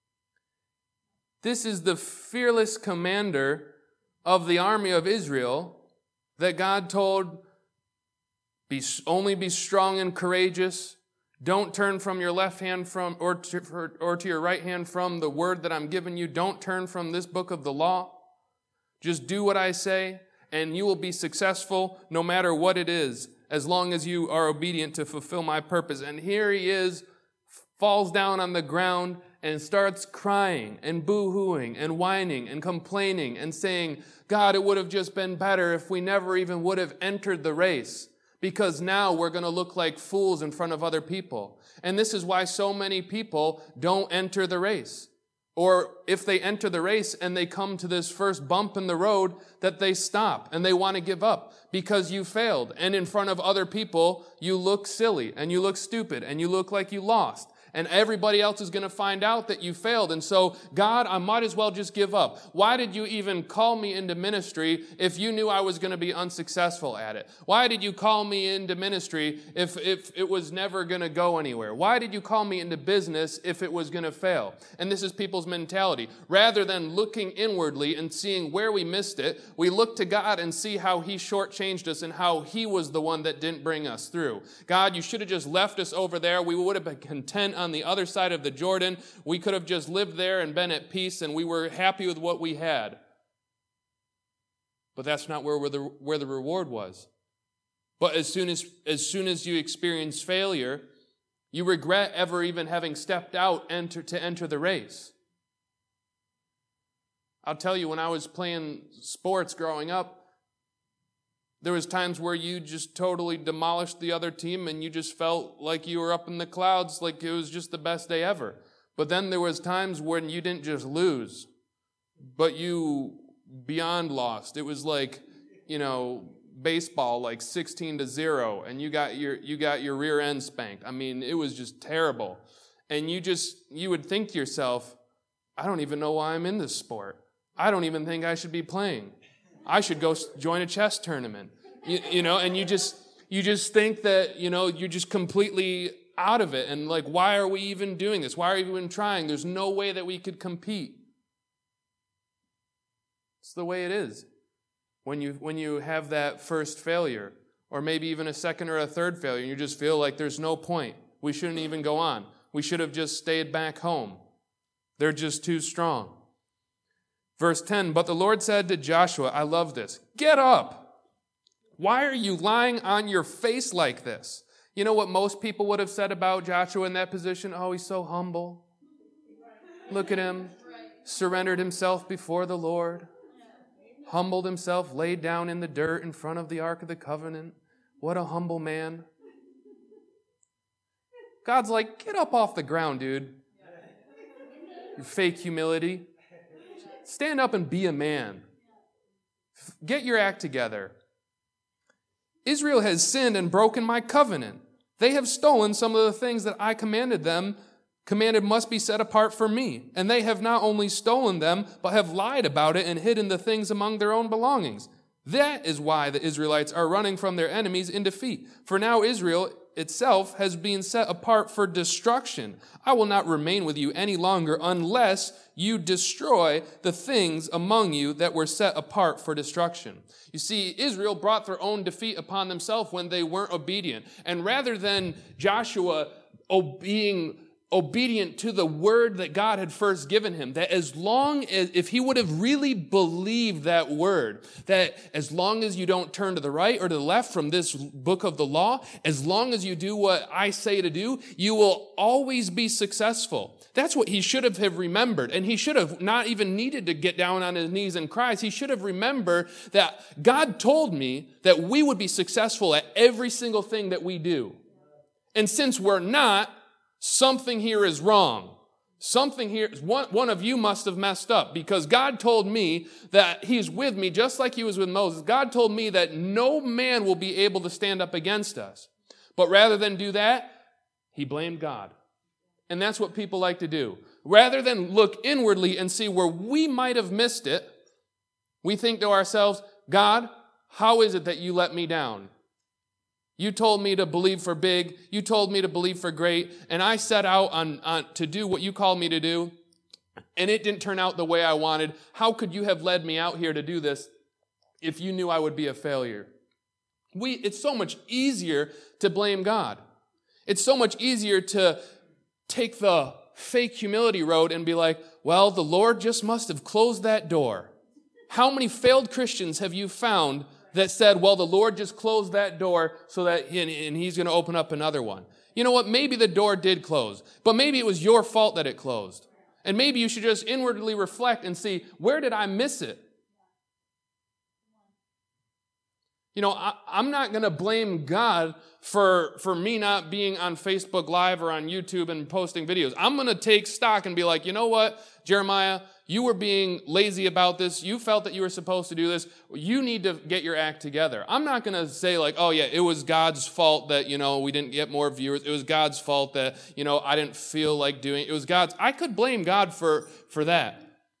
This is the fearless commander of the army of Israel that God told, only be strong and courageous. Don't turn from your left hand or to your right hand from the word that I'm giving you. Don't turn from this book of the law. Just do what I say, and you will be successful no matter what it is, as long as you are obedient to fulfill my purpose. And here he is, falls down on the ground and starts crying and boo-hooing and whining and complaining and saying, "God, it would have just been better if we never even would have entered the race, because now we're going to look like fools in front of other people." And this is why so many people don't enter the race. Or if they enter the race and they come to this first bump in the road, that they stop and they want to give up because you failed. And in front of other people, you look silly and you look stupid and you look like you lost. And everybody else is going to find out that you failed. And so, God, I might as well just give up. Why did you even call me into ministry if you knew I was going to be unsuccessful at it? Why did you call me into ministry if it was never going to go anywhere? Why did you call me into business if it was going to fail? And this is people's mentality. Rather than looking inwardly and seeing where we missed it, we look to God and see how he shortchanged us and how he was the one that didn't bring us through. God, you should have just left us over there. We would have been content on the other side of the Jordan. We could have just lived there and been at peace, and we were happy with what we had. But that's not where the reward was. But as soon as you experience failure, you regret ever even having stepped out to enter the race. I'll tell you, when I was playing sports growing up, there was times where you just totally demolished the other team and you just felt like you were up in the clouds, like it was just the best day ever. But then there was times when you didn't just lose, but you beyond lost. It was like, baseball, like 16-0, and you got your rear end spanked. I mean, it was just terrible. And you would think to yourself, I don't even know why I'm in this sport. I don't even think I should be playing. I should go join a chess tournament, and you just think that, you're just completely out of it. And like, why are we even doing this? Why are we even trying? There's no way that we could compete. It's the way it is. When you have that first failure, or maybe even a second or a third failure, and you just feel like there's no point. We shouldn't even go on. We should have just stayed back home. They're just too strong. Verse 10, but the Lord said to Joshua, I love this, get up. Why are you lying on your face like this? You know what most people would have said about Joshua in that position? Oh, he's so humble. Look at him. Surrendered himself before the Lord. Humbled himself, laid down in the dirt in front of the Ark of the Covenant. What a humble man. God's like, get up off the ground, dude. Your fake humility. Stand up and be a man. Get your act together. Israel has sinned and broken my covenant. They have stolen some of the things that I commanded must be set apart for me. And they have not only stolen them, but have lied about it and hidden the things among their own belongings. That is why the Israelites are running from their enemies in defeat. For now Israel itself has been set apart for destruction. I will not remain with you any longer unless you destroy the things among you that were set apart for destruction. You see, Israel brought their own defeat upon themselves when they weren't obedient. And rather than Joshua being obedient to the word that God had first given him. That as long as, if he would have really believed that word, that as long as you don't turn to the right or to the left from this book of the law, as long as you do what I say to do, you will always be successful. That's what he should have remembered. And he should have not even needed to get down on his knees and cry. He should have remembered that God told me that we would be successful at every single thing that we do. And since we're not, something here is wrong. Something here, one of you must have messed up, because God told me that he's with me just like he was with Moses. God told me that no man will be able to stand up against us. But rather than do that, he blamed God. And that's what people like to do. Rather than look inwardly and see where we might have missed it, we think to ourselves, God, how is it that you let me down? You told me to believe for big. You told me to believe for great. And I set out on to do what you called me to do. And it didn't turn out the way I wanted. How could you have led me out here to do this if you knew I would be a failure? It's so much easier to blame God. It's so much easier to take the fake humility road and be like, well, the Lord just must have closed that door. How many failed Christians have you found that said, well, the Lord just closed that door so that and he's going to open up another one? You know what? Maybe the door did close, but maybe it was your fault that it closed. And maybe you should just inwardly reflect and see, where did I miss it? You know, I'm not going to blame God for me not being on Facebook Live or on YouTube and posting videos. I'm going to take stock and be like, you know what, Jeremiah, you were being lazy about this. You felt that you were supposed to do this. You need to get your act together. I'm not going to say like, oh yeah, it was God's fault that, we didn't get more viewers. It was God's fault that, I didn't feel like doing it. It was God's. I could blame God for that.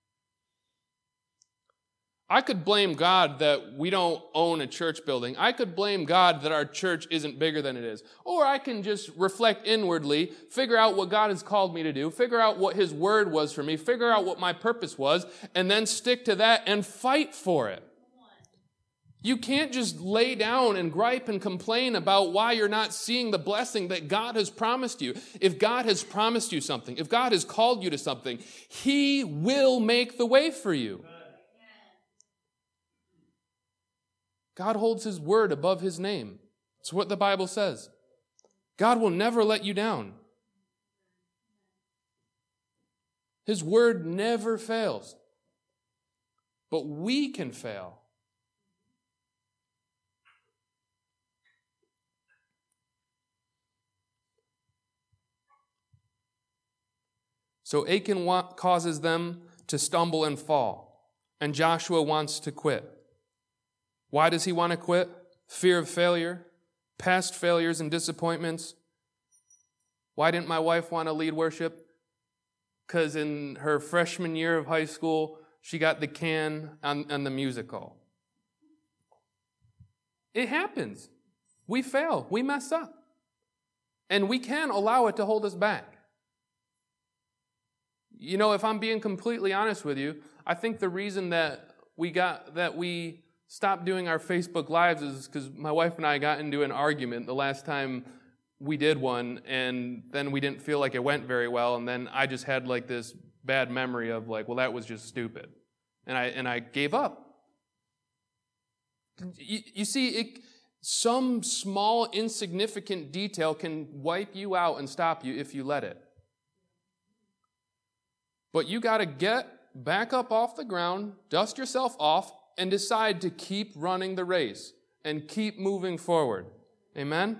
I could blame God that we don't own a church building. I could blame God that our church isn't bigger than it is. Or I can just reflect inwardly, figure out what God has called me to do, figure out what his word was for me, figure out what my purpose was, and then stick to that and fight for it. You can't just lay down and gripe and complain about why you're not seeing the blessing that God has promised you. If God has promised you something, if God has called you to something, he will make the way for you. God holds his word above his name. It's what the Bible says. God will never let you down. His word never fails. But we can fail. So Achan causes them to stumble and fall, and Joshua wants to quit. Why does he want to quit? Fear of failure, past failures and disappointments. Why didn't my wife want to lead worship? Because in her freshman year of high school, she got the can on the musical. It happens. We fail. We mess up. And we can allow it to hold us back. If I'm being completely honest with you, I think the reason that we stopped doing our Facebook Lives is because my wife and I got into an argument the last time we did one, and then we didn't feel like it went very well, and then I just had like this bad memory of like, well, that was just stupid. And I gave up. You see, some small insignificant detail can wipe you out and stop you if you let it. But you got to get back up off the ground, dust yourself off, and decide to keep running the race and keep moving forward. Amen?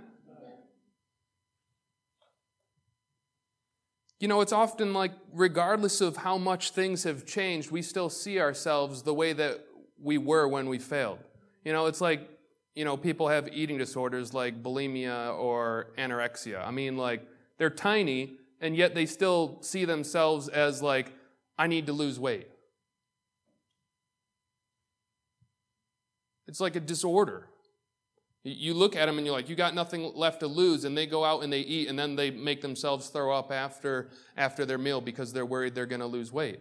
It's often like, regardless of how much things have changed, we still see ourselves the way that we were when we failed. It's like, people have eating disorders like bulimia or anorexia. I mean, like, they're tiny, and yet they still see themselves as like, I need to lose weight. It's like a disorder. You look at them and you're like, you got nothing left to lose, and they go out and they eat, and then they make themselves throw up after their meal because they're worried they're going to lose weight.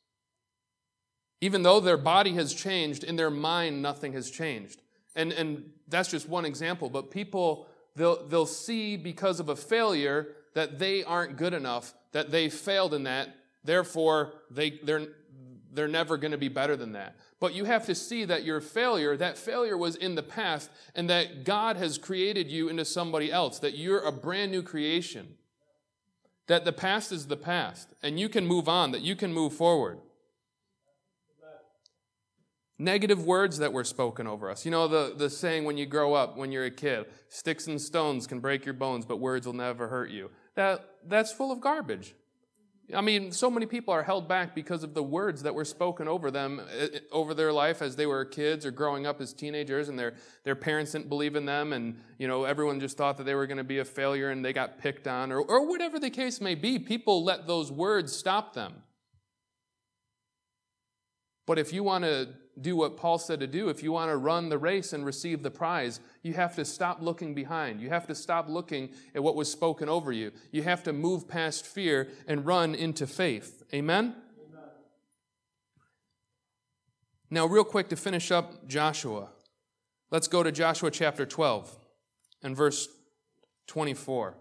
Even though their body has changed, in their mind nothing has changed. And that's just one example, but people, they'll see because of a failure that they aren't good enough, that they failed in that, therefore they're never going to be better than that. But you have to see that that failure was in the past, and that God has created you into somebody else, that you're a brand new creation, that the past is the past, and you can move on, that you can move forward. Negative words that were spoken over us. You know the saying when you grow up, when you're a kid, sticks and stones can break your bones, but words will never hurt you. That's full of garbage. I mean, so many people are held back because of the words that were spoken over them, over their life as they were kids or growing up as teenagers, and their parents didn't believe in them, and everyone just thought that they were going to be a failure and they got picked on, or whatever the case may be. People let those words stop them. But if you want to do what Paul said to do, if you want to run the race and receive the prize, you have to stop looking behind. You have to stop looking at what was spoken over you. You have to move past fear and run into faith. Amen? Amen. Now, real quick to finish up Joshua, let's go to Joshua chapter 12 and verse 24.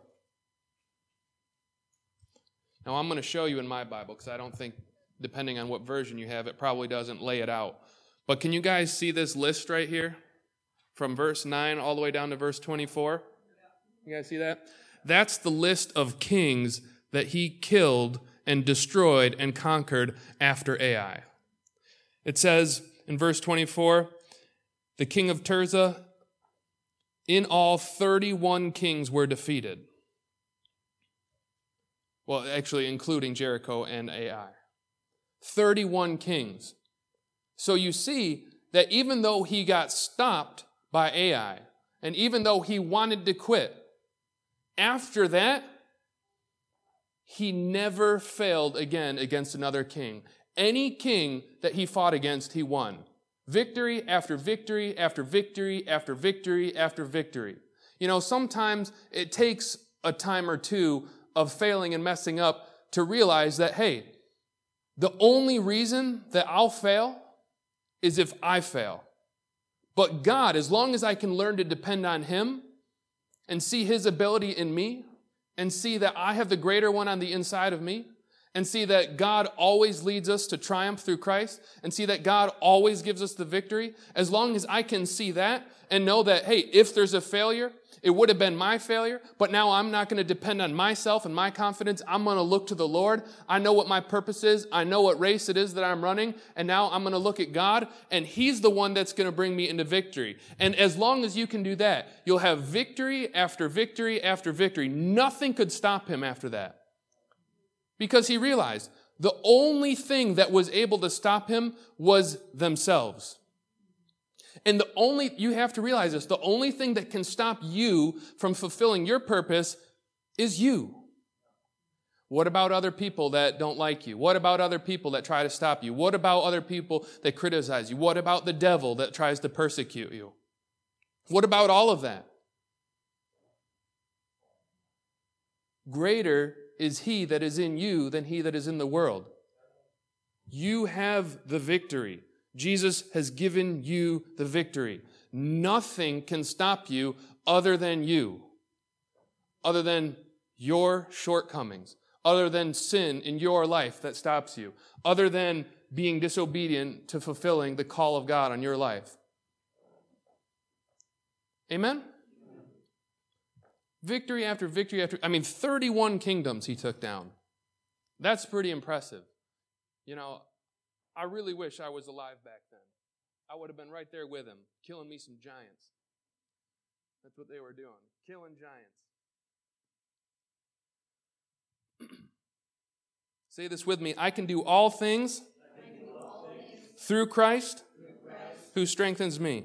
Now, I'm going to show you in my Bible because I don't think, depending on what version you have, it probably doesn't lay it out. But can you guys see this list right here? From verse 9 all the way down to verse 24? You guys see that? That's the list of kings that he killed and destroyed and conquered after Ai. It says in verse 24, the king of Tirzah, in all 31 kings were defeated. Well, actually including Jericho and Ai. 31 kings. So you see that even though he got stopped by Ai, and even though he wanted to quit, after that, he never failed again against another king. Any king that he fought against, he won. Victory after victory after victory after victory after victory. Sometimes it takes a time or two of failing and messing up to realize that, hey, the only reason that I'll fail is if I fail. But God, as long as I can learn to depend on Him and see His ability in me and see that I have the greater one on the inside of me and see that God always leads us to triumph through Christ and see that God always gives us the victory, as long as I can see that and know that, hey, if there's a failure, it would have been my failure, but now I'm not going to depend on myself and my confidence. I'm going to look to the Lord. I know what my purpose is. I know what race it is that I'm running, and now I'm going to look at God, and He's the one that's going to bring me into victory. And as long as you can do that, you'll have victory after victory after victory. Nothing could stop him after that. Because he realized the only thing that was able to stop him was themselves. And you have to realize this, the only thing that can stop you from fulfilling your purpose is you. What about other people that don't like you? What about other people that try to stop you? What about other people that criticize you? What about the devil that tries to persecute you? What about all of that? Greater is He that is in you than he that is in the world. You have the victory. Jesus has given you the victory. Nothing can stop you other than you, other than your shortcomings, other than sin in your life that stops you, other than being disobedient to fulfilling the call of God on your life. Amen? Victory after victory after, 31 kingdoms he took down. That's pretty impressive. I really wish I was alive back then. I would have been right there with him, killing me some giants. That's what they were doing, killing giants. Say this with me. I can do all things through Christ who strengthens me.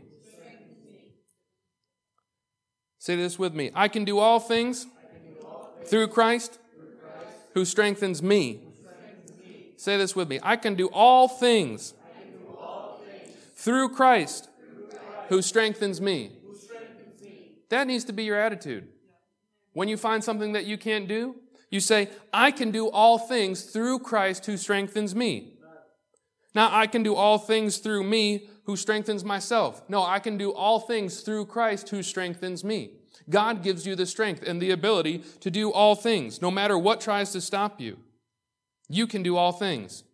Say this with me. I can do all things through Christ who strengthens me. Say this with me. I can do all things through Christ who strengthens me. That needs to be your attitude. When you find something that you can't do, you say, I can do all things through Christ who strengthens me. Now, I can do all things through me who strengthens myself. No, I can do all things through Christ who strengthens me. God gives you the strength and the ability to do all things, no matter what tries to stop you. You can do all things.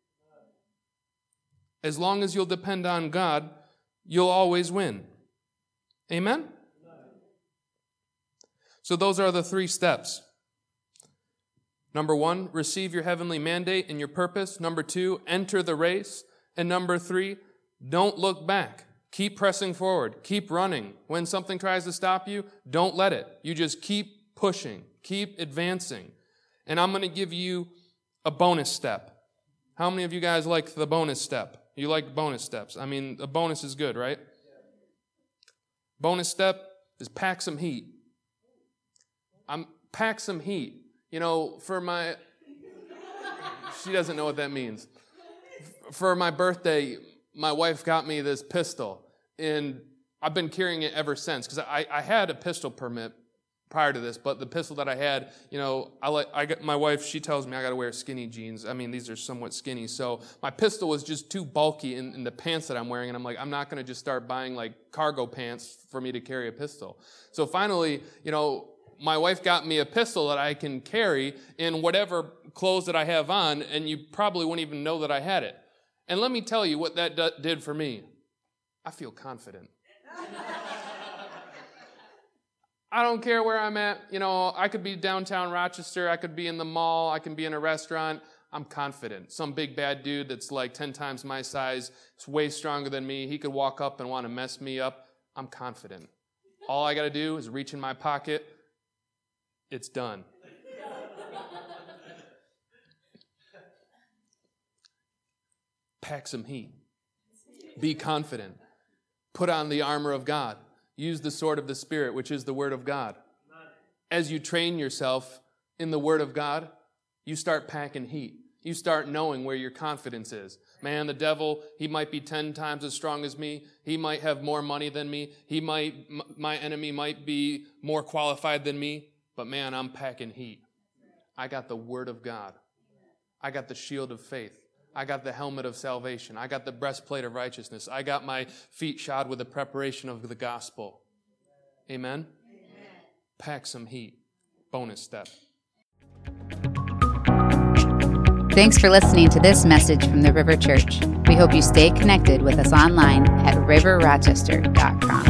As long as you'll depend on God, you'll always win. Amen? So those are the 3 steps. Number 1, receive your heavenly mandate and your purpose. Number 2, enter the race. And number 3, don't look back. Keep pressing forward. Keep running. When something tries to stop you, don't let it. You just keep pushing. Keep advancing. And I'm going to give you a bonus step. How many of you guys like the bonus step? You like bonus steps? I mean, a bonus is good, right? Bonus step is pack some heat. Pack some heat. You know, she doesn't know what that means. For my birthday, my wife got me this pistol, and I've been carrying it ever since, because I had a pistol permit prior to this, but the pistol that I had, you know, my wife, she tells me I got to wear skinny jeans. I mean, these are somewhat skinny, so my pistol was just too bulky in the pants that I'm wearing, and I'm like, I'm not going to just start buying, like, cargo pants for me to carry a pistol. So finally, you know, my wife got me a pistol that I can carry in whatever clothes that I have on, and you probably wouldn't even know that I had it. And let me tell you what that did for me. I feel confident. I don't care where I'm at. You know, I could be downtown Rochester. I could be in the mall. I can be in a restaurant. I'm confident. Some big bad dude that's like 10 times my size, is way stronger than me. He could walk up and want to mess me up. I'm confident. All I got to do is reach in my pocket. It's done. Pack some heat. Be confident. Put on the armor of God. Use the sword of the Spirit, which is the Word of God. As you train yourself in the Word of God, you start packing heat. You start knowing where your confidence is. Man, the devil, he might be 10 times as strong as me. He might have more money than me. My enemy might be more qualified than me. But man, I'm packing heat. I got the Word of God. I got the shield of faith. I got the helmet of salvation. I got the breastplate of righteousness. I got my feet shod with the preparation of the gospel. Amen? Amen. Pack some heat. Bonus step. Thanks for listening to this message from the River Church. We hope you stay connected with us online at riverrochester.com.